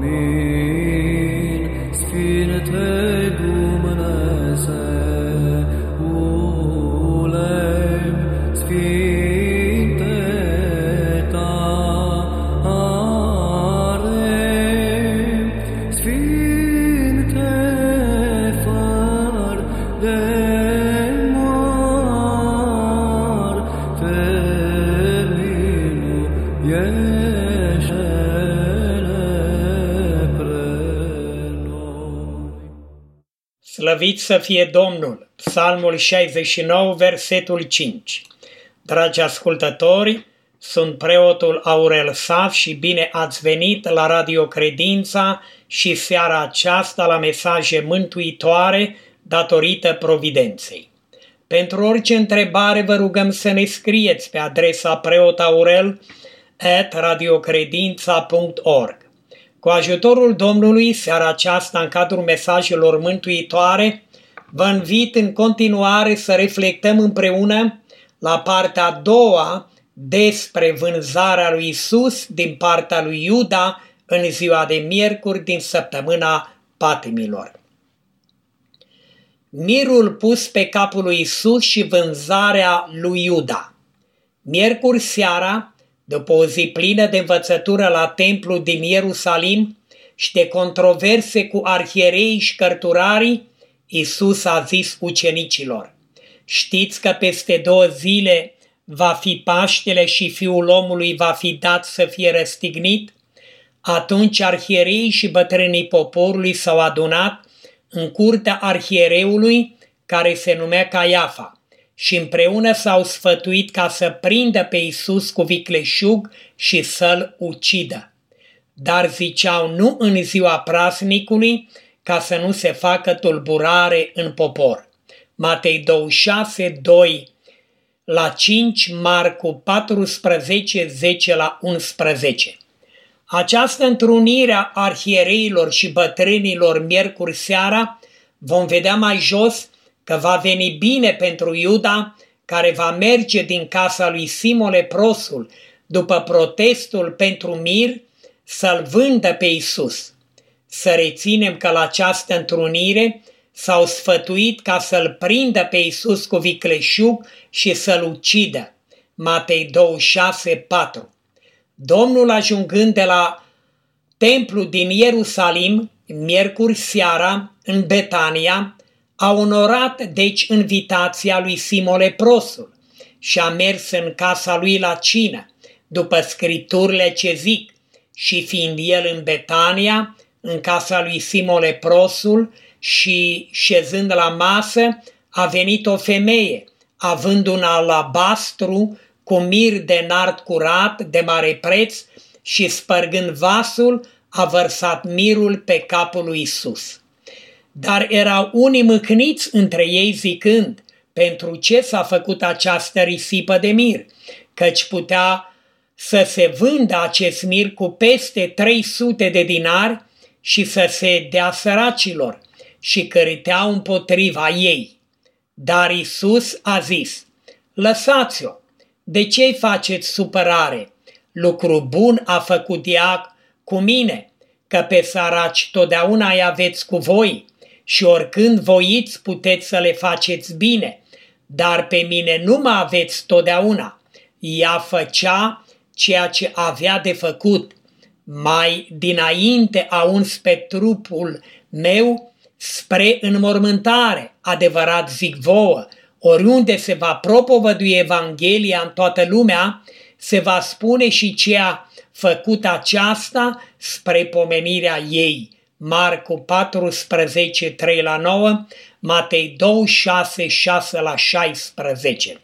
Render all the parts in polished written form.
Sfinte Dumnezeule, Sfinte tare, Sfinte fără de moarte, miluiește-ne pre noi. Slăvit să fie Domnul! Psalmul 69, versetul 5. Dragi ascultători, sunt preotul Aurel Saf și bine ați venit la Radio Credința și seara aceasta la mesaje mântuitoare datorită providenței. Pentru orice întrebare vă rugăm să ne scrieți pe adresa preotaurel@radiocredința.org. Cu ajutorul Domnului, seara aceasta, în cadrul mesajelor mântuitoare, vă invit în continuare să reflectăm împreună la partea a doua despre vânzarea lui Isus din partea lui Iuda în ziua de miercuri din săptămâna patimilor. Mirul pus pe capul lui Isus și vânzarea lui Iuda. Miercuri seara, după o zi plină de învățătură la templu din Ierusalim și de controverse cu arhiereii și cărturarii, Iisus a zis ucenicilor: știți că peste 2 zile va fi Paștele și Fiul omului va fi dat să fie răstignit? Atunci arhiereii și bătrânii poporului s-au adunat în curtea arhiereului, care se numea Caiafa, și împreună s-au sfătuit ca să prindă pe Iisus cu vicleșug și să-l ucidă. Dar ziceau nu în ziua praznicului, ca să nu se facă tulburare în popor. Matei 26, 2 la 5, Marcu 14, 10 la 11. Această întrunire a arhiereilor și bătrânilor miercuri seara vom vedea mai jos că va veni bine pentru Iuda, care va merge din casa lui Simon leprosul după protestul pentru mir să-l vândă pe Iisus. Să reținem că la această întrunire s-au sfătuit ca să-l prindă pe Iisus cu vicleșug și să-l ucidă. Matei 26, 4. Domnul, ajungând de la templu din Ierusalim, miercuri seara, în Betania, a onorat deci invitația lui Simon leprosul și a mers în casa lui la cină, după scripturile ce zic, și fiind el în Betania, în casa lui Simon leprosul, și șezând la masă, a venit o femeie, având un alabastru cu mir de nard curat de mare preț și spărgând vasul, a vărsat mirul pe capul lui Iisus. Dar erau unii mâhniți între ei zicând: pentru ce s-a făcut această risipă de mir? Căci putea să se vândă acest mir cu peste 300 de dinari și să se dea săracilor, și cârteau împotriva ei. Dar Iisus a zis: lăsați-o, de ce-i faceți supărare? Lucru bun a făcut ea cu mine, că pe săraci totdeauna îi aveți cu voi și oricând voiți puteți să le faceți bine, dar pe mine nu mă aveți totdeauna. Ea făcea ceea ce avea de făcut. Mai dinainte a uns pe trupul meu spre înmormântare. Adevărat zic vouă, oriunde se va propovădui Evanghelia în toată lumea, se va spune și ce a făcut aceasta spre pomenirea ei. Marcu 14, 3 la 9, Matei 26, 6 la 16.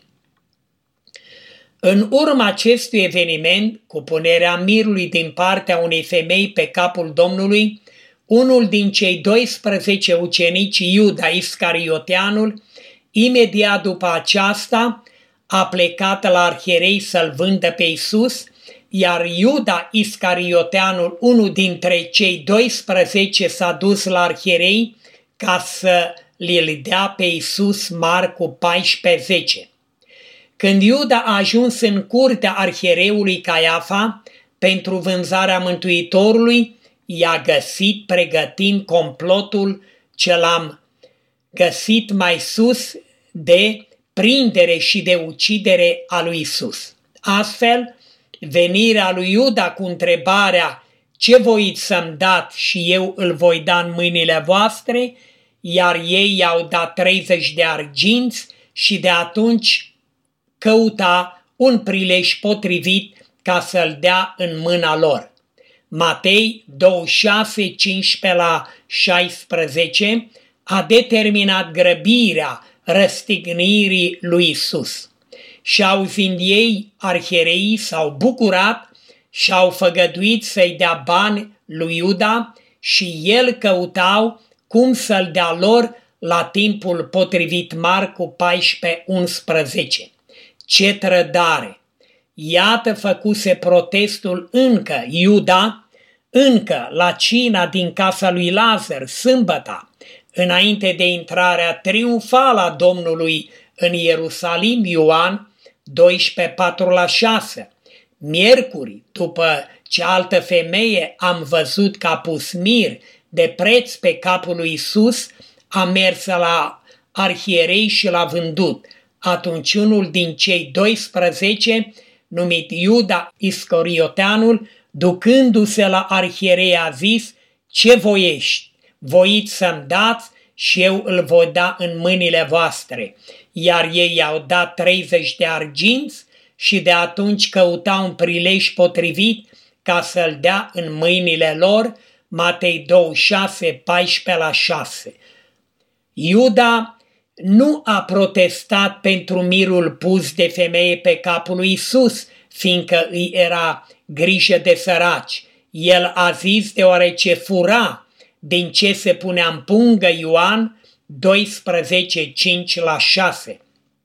În urma acestui eveniment, cu punerea mirului din partea unei femei pe capul Domnului, unul din cei 12 ucenici, Iuda Iscarioteanul, imediat după aceasta a plecat la arhierei să-l vândă pe Iisus, iar Iuda Iscarioteanul, unul dintre cei 12, s-a dus la arhierei ca să l dea pe Iisus. Marcu 14:10. Când Iuda a ajuns în curtea arhiereului Caiafa pentru vânzarea Mântuitorului, i-a găsit pregătind complotul ce l-am găsit mai sus de prindere și de ucidere a lui Isus. Astfel, venirea lui Iuda cu întrebarea ce voiți să-mi dați și eu îl voi da în mâinile voastre, iar ei i-au dat 30 de arginți și de atunci căuta un prilej potrivit ca să-l dea în mâna lor. Matei 26, 15 la 16 a determinat grăbirea răstignirii lui Isus. Și auzind ei, arhiereii s-au bucurat și au făgăduit să-i dea bani lui Iuda și el căutau cum să-l dea lor la timpul potrivit. Marcu 14, 11. Ce trădare! Iată făcuse protestul Iuda, încă la cina din casa lui Lazar, sâmbăta, înainte de intrarea triumfală a Domnului în Ierusalim, Ioan 12, 4 la 6. Miercuri, după ce altă femeie am văzut că a pus mir de preț pe capul lui Isus, a mers la arhierei și l-a vândut. Atunci unul din cei 12, numit Iuda Iscarioteanul, ducându-se la arhierei, a zis: ce voiești? Voiți să-mi dați și eu îl voi da în mâinile voastre. Iar ei i-au dat 30 de arginți și de atunci căutau un prilej potrivit ca să-l dea în mâinile lor. Matei 26, 14 la 6. Iuda nu a protestat pentru mirul pus de femeie pe capul lui Isus, fiindcă îi era grijă de săraci. El a zis deoarece fura din ce se punea în pungă. Ioan 12, 5 la 6.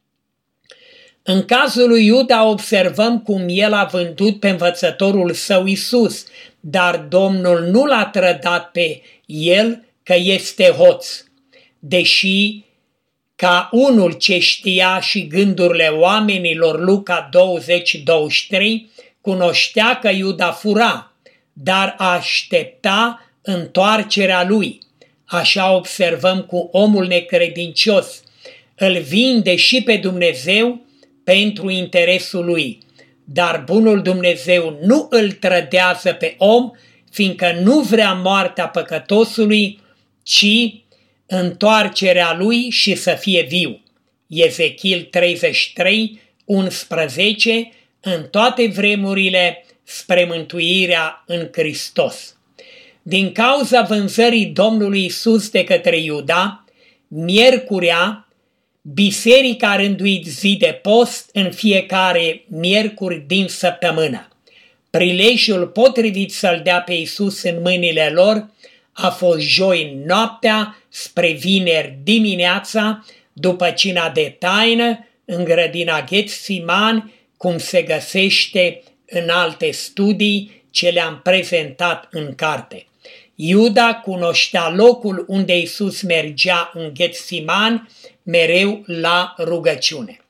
În cazul lui Iuda observăm cum el a vândut pe învățătorul său Isus, dar Domnul nu l-a trădat pe el că este hoț, deși ca unul ce știa și gândurile oamenilor, Luca 20, 23, cunoștea că Iuda fura, dar aștepta întoarcerea lui. Așa observăm cu omul necredincios. Îl vinde și pe Dumnezeu pentru interesul lui, dar bunul Dumnezeu nu îl trădează pe om, fiindcă nu vrea moartea păcătosului, ci întoarcerea lui și să fie viu. Ezechiel 33, 11, în toate vremurile spre mântuirea în Hristos. Din cauza vânzării Domnului Isus de către Iuda, miercurea, biserica a rânduit zi de post în fiecare miercuri din săptămână. Prilejul potrivit să-l dea pe Isus în mâinile lor a fost joi noaptea spre vineri dimineața, după cina de taină în grădina Ghetsimani, cum se găsește în alte studii ce le-am prezentat în carte. Iuda cunoștea locul unde Isus mergea în Ghetsimani, mereu la rugăciune.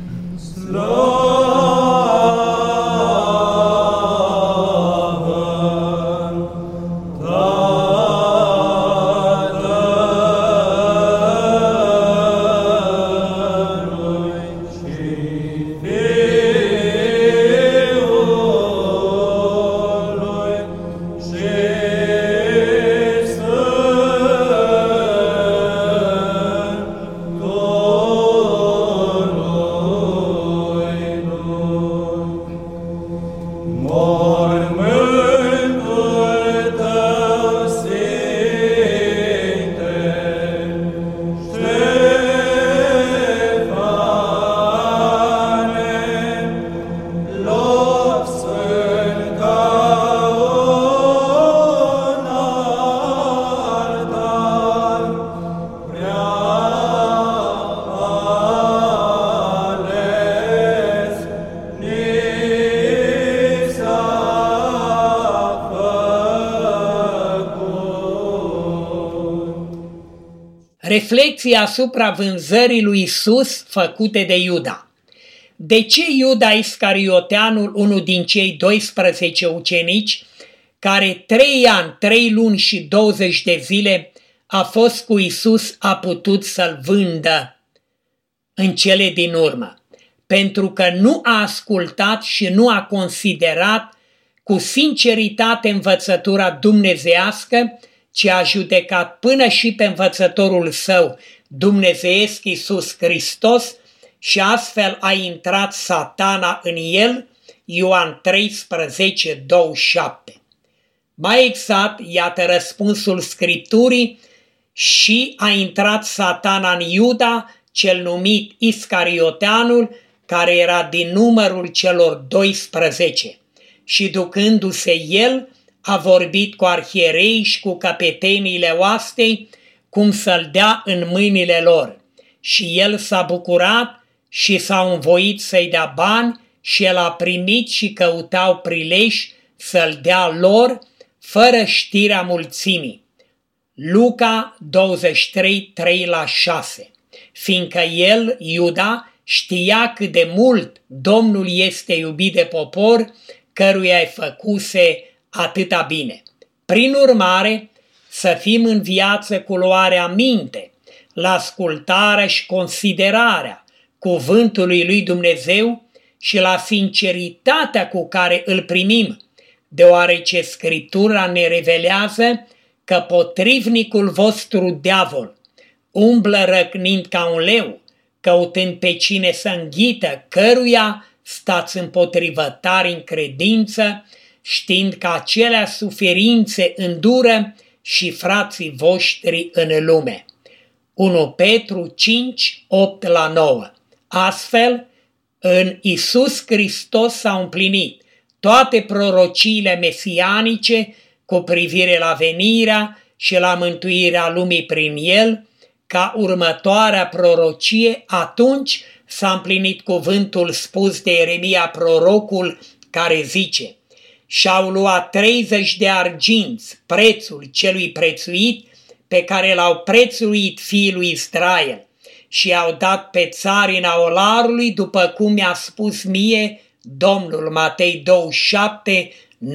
Reflecții asupra vânzării lui Isus făcute de Iuda. De ce Iuda Iscarioteanul, unul din cei 12 ucenici, care 3 ani, 3 luni și 20 de zile a fost cu Iisus, a putut să-l vândă în cele din urmă, pentru că nu a ascultat și nu a considerat cu sinceritate învățătura dumnezeiască, ci a judecat până și pe învățătorul său, dumnezeiesc Iisus Hristos, și astfel a intrat Satana în el, Ioan 13, 27. Mai exact, iată răspunsul Scripturii: și a intrat Satana în Iuda, cel numit Iscarioteanul, care era din numărul celor 12. Și ducându-se el, a vorbit cu arhierei și cu căpeteniile oastei, cum să-l dea în mâinile lor. Și el s-a bucurat și s-au învoit să-i dea bani, și el a primit și căutau prilej să-l dea lor, fără știrea mulțimii. Luca 23, 3-6. Fiindcă el, Iuda, știa cât de mult Domnul este iubit de popor, căruia îi făcuse atâta bine. Prin urmare, să fim în viață cu luarea minte, la ascultarea și considerarea cuvântului lui Dumnezeu și la sinceritatea cu care îl primim, deoarece Scriptura ne revelează că potrivnicul vostru diavol umblă răcnind ca un leu, căutând pe cine să înghită, căruia stați împotrivă tari în credință, știind că acelea suferințe îndură și frații voștri în lume. 1 Petru 5, 8-9. Astfel, în Iisus Hristos s-au împlinit toate prorociile mesianice cu privire la venirea și la mântuirea lumii prin el. Ca următoarea prorocie, atunci s-a împlinit cuvântul spus de Ieremia prorocul, care zice: și-au luat 30 de arginți, prețul celui prețuit, pe care l-au prețuit fiii lui Israel, și i-au dat pe țarina olarului, după cum mi-a spus mie Domnul. Matei 27,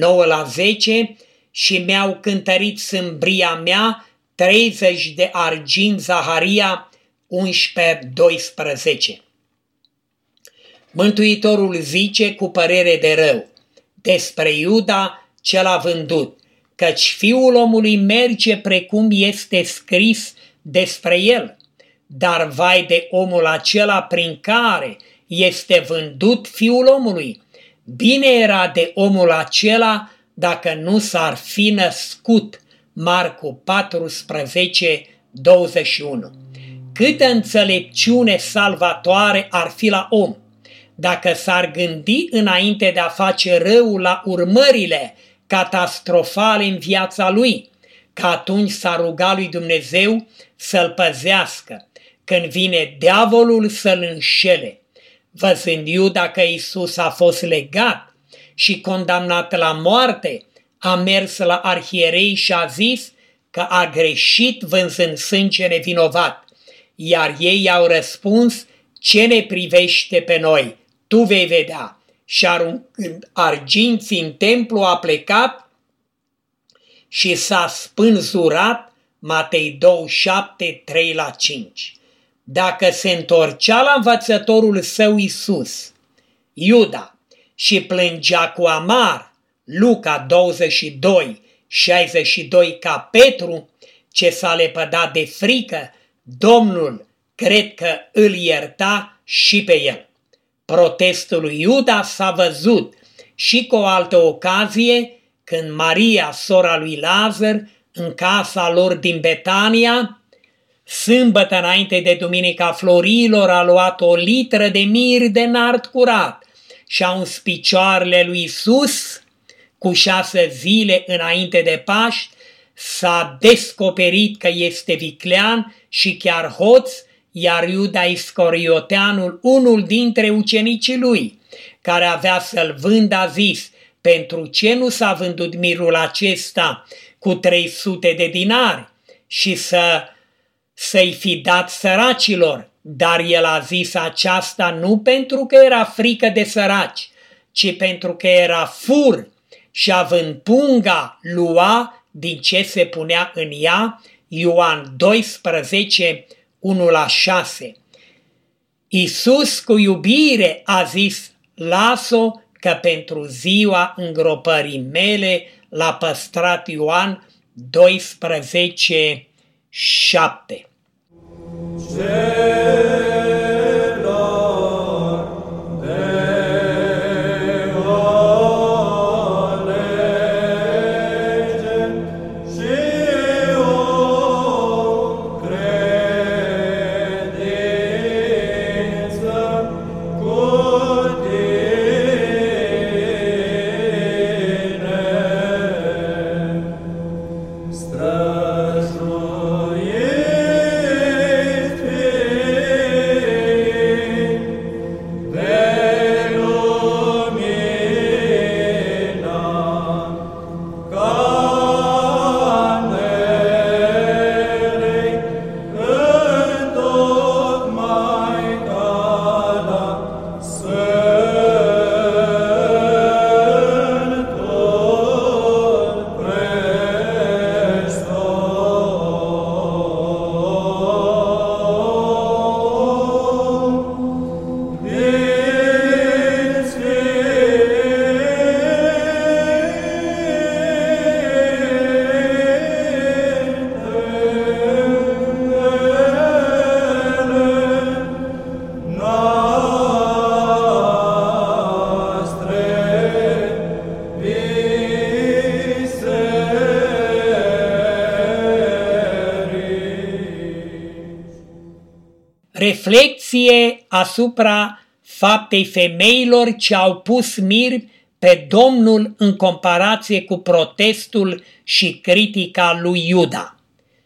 9-10. Și mi-au cântărit sâmbria mea 30 de arginți, Zaharia 11, 12. Mântuitorul zice cu părere de rău despre Iuda cel a vândut, căci Fiul omului merge precum este scris despre el, dar vai de omul acela prin care este vândut Fiul omului. Bine era de omul acela dacă nu s-ar fi născut. Marcu 14, 21. Câtă înțelepciune salvatoare ar fi la om dacă s-ar gândi înainte de a face răul la urmările catastrofale în viața lui, că atunci s-ar ruga lui Dumnezeu să-l păzească când vine diavolul să-l înșele. Văzând Iuda că Iisus a fost legat și condamnat la moarte, a mers la arhierei și a zis că a greșit vânzând sânge nevinovat, iar ei i-au răspuns: ce ne privește pe noi? Tu vei vedea. Și aruncând arginții în templu a plecat și s-a spânzurat. Matei 27, 3-5. Dacă se întorcea la învățătorul său Iisus, Iuda, și plângea cu amar, Luca 22, 62, ca Petru, ce s-a lepădat de frică, Domnul cred că îl ierta și pe el. Protestul lui Iuda s-a văzut și cu o altă ocazie, când Maria, sora lui Lazar, în casa lor din Betania, sâmbătă înainte de Duminica Florilor, a luat o litră de mir de nard curat și a uns picioarele lui Iisus. Cu 6 zile înainte de Paști s-a descoperit că este viclean și chiar hoț, iar Iuda Iscarioteanul, unul dintre ucenicii lui, care avea să-l vândă, a zis: pentru ce nu s-a vândut mirul acesta cu 300 de dinari și să-i fi dat săracilor? Dar el a zis aceasta nu pentru că era frică de săraci, ci pentru că era fur și având punga, lua din ce se punea în ea. Ioan 12, 1-6. Iisus cu iubire a zis, las-o că pentru ziua îngropării mele l-a păstrat. Ioan 12, 7. Reflecție asupra faptei femeilor ce au pus mir pe Domnul în comparație cu protestul și critica lui Iuda.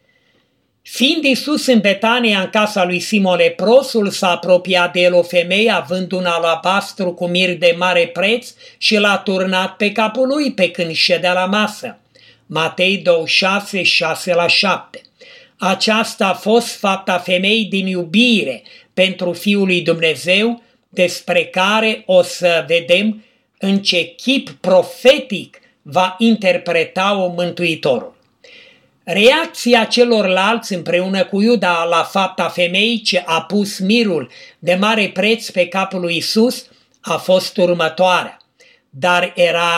Fiind Iisus în Betania, în casa lui Simon leprosul, s-a apropiat de el o femeie având un alabastru cu mir de mare preț și l-a turnat pe capul lui pe când ședea la masă. Matei 26, 6-7. Aceasta a fost fapta femeii din iubire pentru Fiul lui Dumnezeu, despre care o să vedem în ce chip profetic va interpreta-o Mântuitorul. Reacția celorlalți împreună cu Iuda la fapta femeii ce a pus mirul de mare preț pe capul lui Iisus a fost următoarea, dar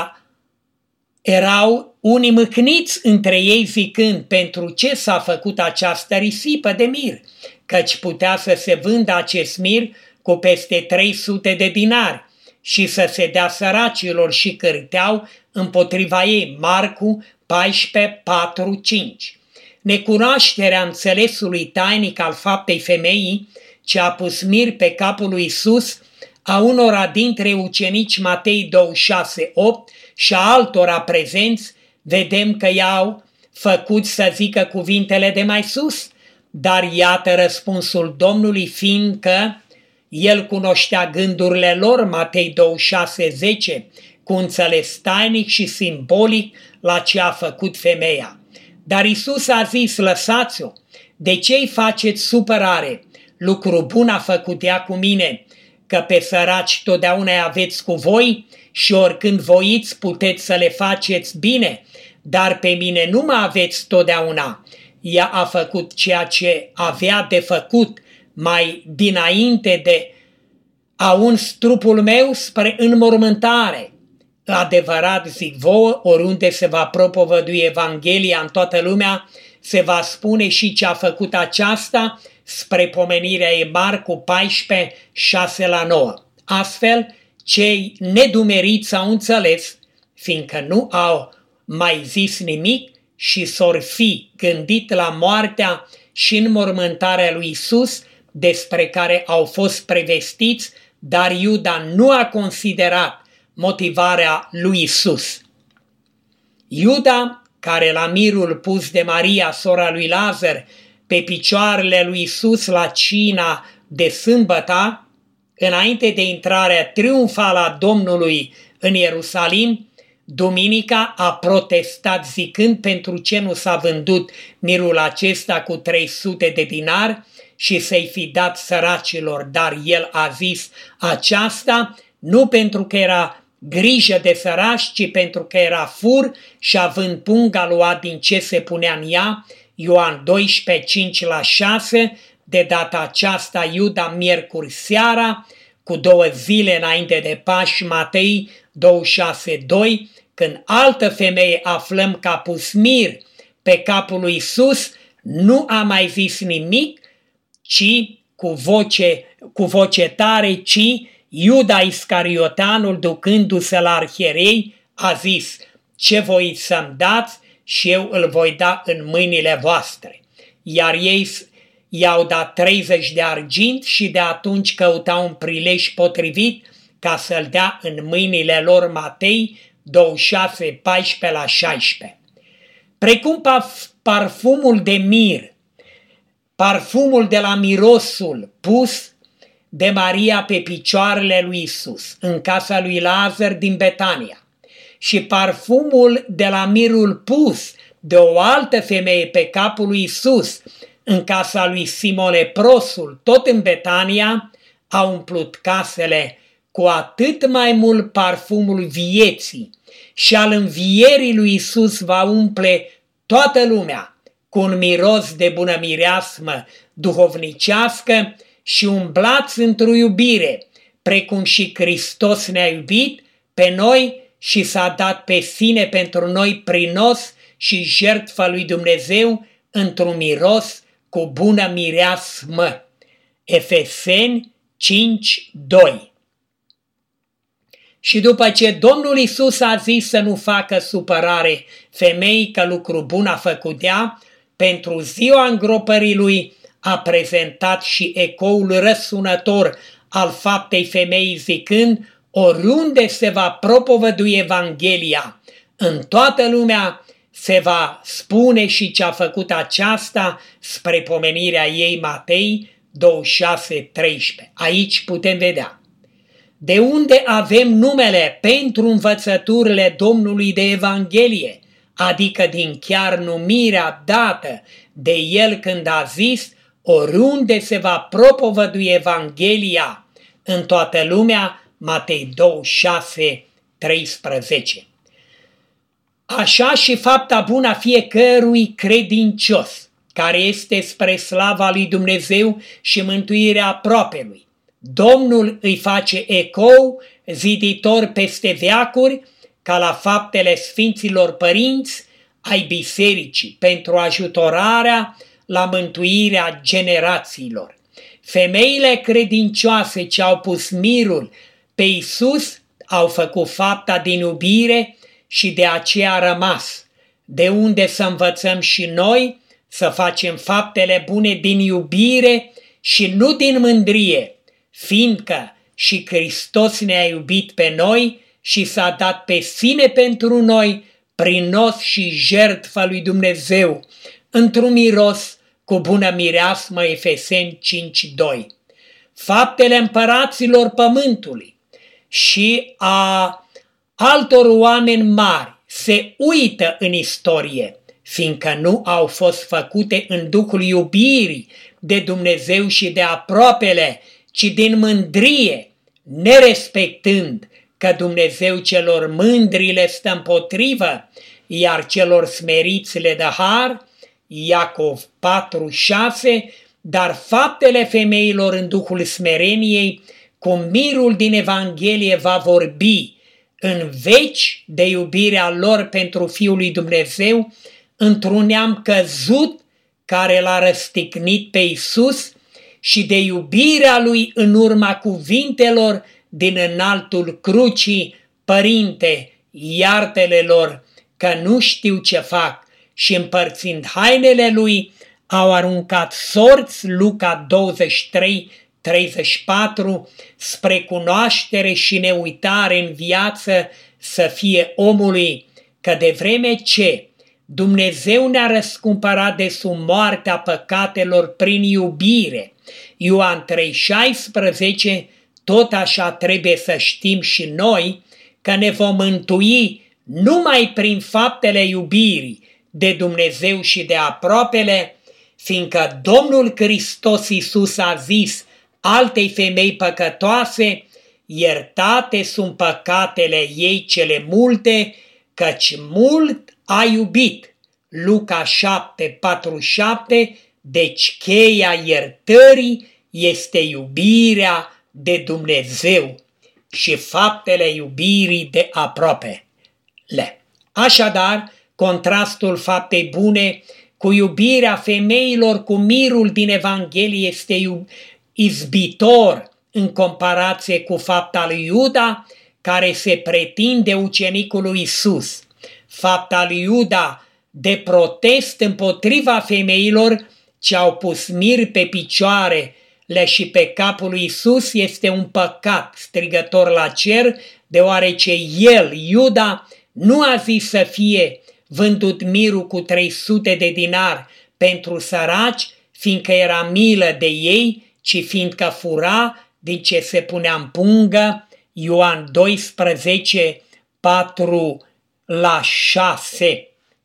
erau unii mâhniți între ei zicând, pentru ce s-a făcut această risipă de mir, căci putea să se vândă acest mir cu peste 300 de dinari și să se dea săracilor, și cârteau împotriva ei. Marcu 14, 4, 5. Necunoașterea înțelesului tainic al faptei femeii ce a pus mir pe capul lui Iisus a unora dintre ucenici, Matei 26, 8, și a altora prezenți, vedem că i-au făcut să zică cuvintele de mai sus, dar iată răspunsul Domnului, fiindcă el cunoștea gândurile lor, Matei 26, 10, cu înțeles tainic și simbolic la ce a făcut femeia. Dar Iisus a zis, lăsați-o, de ce-i faceți supărare? Lucru bun a făcut ea cu mine, că pe săraci totdeauna aveți cu voi și oricând voiți puteți să le faceți bine, dar pe mine nu mă aveți totdeauna. Ea a făcut ceea ce avea de făcut mai dinainte de a uns trupul meu spre înmormântare. Adevărat zic vouă, oriunde se va propovădui Evanghelia în toată lumea, se va spune și ce a făcut aceasta spre pomenirea ei. Marcu 14, 6-9. Astfel, cei nedumeriți au înțeles, fiindcă nu au mai zis nimic și s-or fi gândit la moartea și înmormântarea lui Iisus, despre care au fost prevestiți, dar Iuda nu a considerat motivarea lui Iisus. Iuda, care la mirul pus de Maria, sora lui Lazar, pe picioarele lui Iisus la cina de sâmbătă, înainte de intrarea triumfală a Domnului în Ierusalim, duminica a protestat zicând, pentru ce nu s-a vândut mirul acesta cu 300 de dinari și să-i fi dat săracilor, dar el a zis aceasta nu pentru că era grijă de săraci, ci pentru că era fur și având punga luat din ce se punea în ea. Ioan 12, 5-6, de data aceasta Iuda miercuri seara, cu 2 zile înainte de Paști, Matei 26, 2, când altă femeie aflăm că a pus mir pe capul lui Iisus, nu a mai zis nimic, ci cu voce tare, ci Iuda Iscarioteanul, ducându-se la arhierei, a zis: ce voiți să-mi dați și eu îl voi da în mâinile voastre. Iar ei i-au dat 30 de argint și de atunci căutau un prilej potrivit ca să-l dea în mâinile lor. Matei 26, 14-16. Precum parfumul de mir, parfumul de la mirosul pus de Maria pe picioarele lui Isus în casa lui Lazar din Betania și parfumul de la mirul pus de o altă femeie pe capul lui Isus în casa lui Simon leprosul, tot în Betania, au umplut casele cu atât mai mult parfumul vieții și al învierii lui Isus va umple toată lumea cu un miros de bună mireasmă duhovnicească și umblați într-o iubire, precum și Hristos ne-a iubit pe noi și s-a dat pe sine pentru noi prinos și jertfa lui Dumnezeu într-un miros cu bună mireasmă. Efeseni 5:2. Și după ce Domnul Iisus a zis să nu facă supărare femeii că lucru bun a făcut ea, pentru ziua îngropării lui a prezentat și ecoul răsunător al faptei femeii zicând: oriunde se va propovădui Evanghelia, în toată lumea se va spune și ce a făcut aceasta spre pomenirea ei. Matei 26:13. Aici putem vedea de unde avem numele pentru învățăturile Domnului de Evanghelie, adică din chiar numirea dată de el când a zis: oriunde se va propovădui Evanghelia în toată lumea. Matei 26:13. Așa și fapta bună a fiecărui credincios, care este spre slava lui Dumnezeu și mântuirea aproapelui. Domnul îi face ecou ziditor peste veacuri, ca la faptele Sfinților Părinți ai bisericii, pentru ajutorarea la mântuirea generațiilor. Femeile credincioase ce au pus mirul pe Iisus au făcut fapta din iubire și de aceea a rămas, de unde să învățăm și noi să facem faptele bune din iubire și nu din mândrie, fiindcă și Hristos ne-a iubit pe noi și s-a dat pe sine pentru noi, prinos și jertfa lui Dumnezeu, într-un miros cu bună mireasmă. Efeseni 5:2. Faptele împăraților pământului și a altor oameni mari se uită în istorie, fiindcă nu au fost făcute în duhul iubirii de Dumnezeu și de aproapele, ci din mândrie, nerespectând că Dumnezeu celor mândri le stă împotrivă, iar celor smeriți le dă har. Iacov 4:6. Dar faptele femeilor în duhul smereniei, cu mirul din Evanghelie va vorbi în veci de iubirea lor pentru Fiul lui Dumnezeu, într-un neam căzut care l-a răstignit pe Iisus și de iubirea lui în urma cuvintelor din înaltul crucii: Părinte, iartă-le lor că nu știu ce fac, și împărțind hainele lui au aruncat sorți. Luca 23:34, spre cunoaștere și neuitare în viață să fie omului, că de vreme ce Dumnezeu ne-a răscumpărat de sub moartea păcatelor prin iubire. Ioan 3:16, tot așa trebuie să știm și noi că ne vom mântui numai prin faptele iubirii de Dumnezeu și de aproapele, fiindcă Domnul Hristos Iisus a zis altei femei păcătoase: iertate sunt păcatele ei cele multe, căci mult a iubit. Luca 7:47, deci cheia iertării este iubirea de Dumnezeu și faptele iubirii de aproape. Așadar, contrastul faptei bune cu iubirea femeilor cu mirul din Evanghelie este izbitor în comparație cu fapta lui Iuda, care se pretinde ucenicul lui Iisus. Fapta lui Iuda de protest împotriva femeilor ce au pus mir pe picioarele și pe capul lui Iisus este un păcat strigător la cer, deoarece el, Iuda, nu a zis să fie vândut mirul cu 300 de dinari pentru săraci, fiindcă era milă de ei, ci fiindcă fura din ce se punea în pungă. Ioan 12:4-6.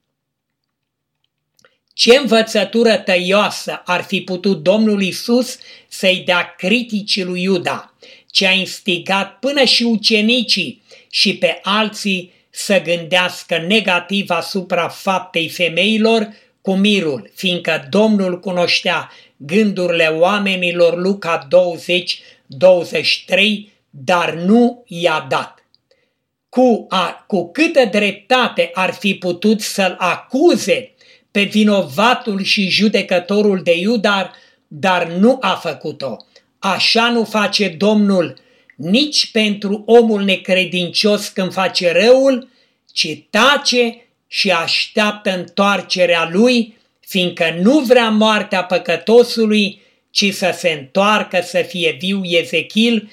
Ce învățătură tăioasă ar fi putut Domnul Iisus să-i dea criticii lui Iuda, ce a instigat până și ucenicii și pe alții să gândească negativ asupra faptei femeilor cu mirul, fiindcă Domnul cunoștea gândurile oamenilor, Luca 20:23, dar nu i-a dat. Cu câtă dreptate ar fi putut să-l acuze pe vinovatul și judecătorul de Iuda, dar nu a făcut-o. Așa nu face Domnul nici pentru omul necredincios când face răul, ci tace și așteaptă întoarcerea lui, fiindcă nu vrea moartea păcătosului, ci să se întoarcă să fie viu. Ezechiel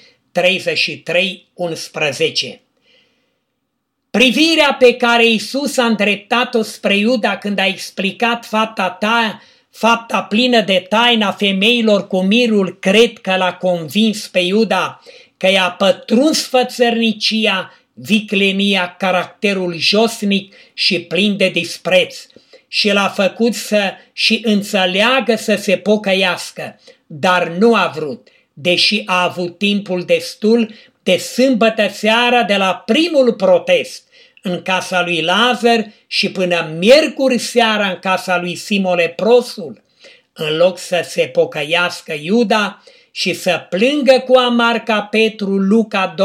33:11. Privirea pe care Iisus a îndreptat-o spre Iuda când a explicat fapta plină de taina femeilor cu mirul, cred că l-a convins pe Iuda că i-a pătruns fățărnicia, viclenia, caracterul josnic și plin de dispreț și l-a făcut să și înțeleagă să se pocăiască, dar nu a vrut, deși a avut timpul destul de sâmbătă seara de la primul protest în casa lui Lazar și până miercuri seara în casa lui Simon leprosul. În loc să se pocăiască Iuda și să plângă cu amar ca Petru, Luca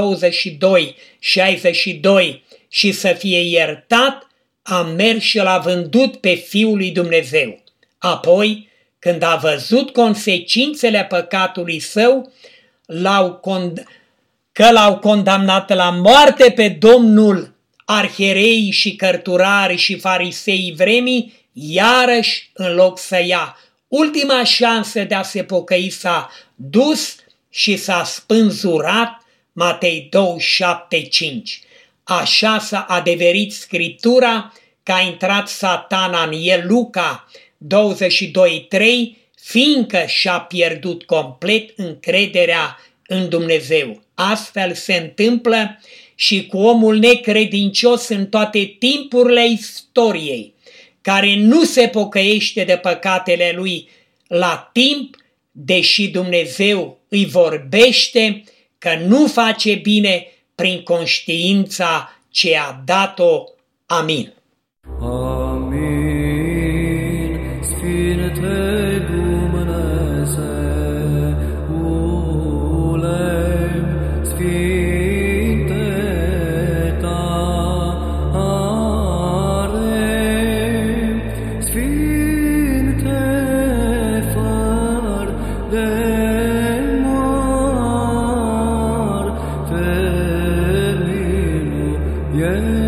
22:62, și să fie iertat, a mers și l-a vândut pe Fiul lui Dumnezeu. Apoi, când a văzut consecințele păcatului său, că l-au condamnat la moarte pe Domnul, arhiereii și cărturarii și fariseii vremii, iarăși, în loc să ia ultima șansă de a se pocăi, s-a dus și s-a spânzurat. Matei 27:5. Așa s-a adeverit Scriptura că a intrat Satana în el, Luca 22:3, fiindcă și-a pierdut complet încrederea în Dumnezeu. Astfel se întâmplă și cu omul necredincios în toate timpurile istoriei, care nu se pocăiește de păcatele lui la timp, deși Dumnezeu îi vorbește că nu face bine prin conștiința ce a dat-o. Amin. Amin. Sfinte Dumnezeule, Sfinte tare, Sfinte fără de moarte, miluiește.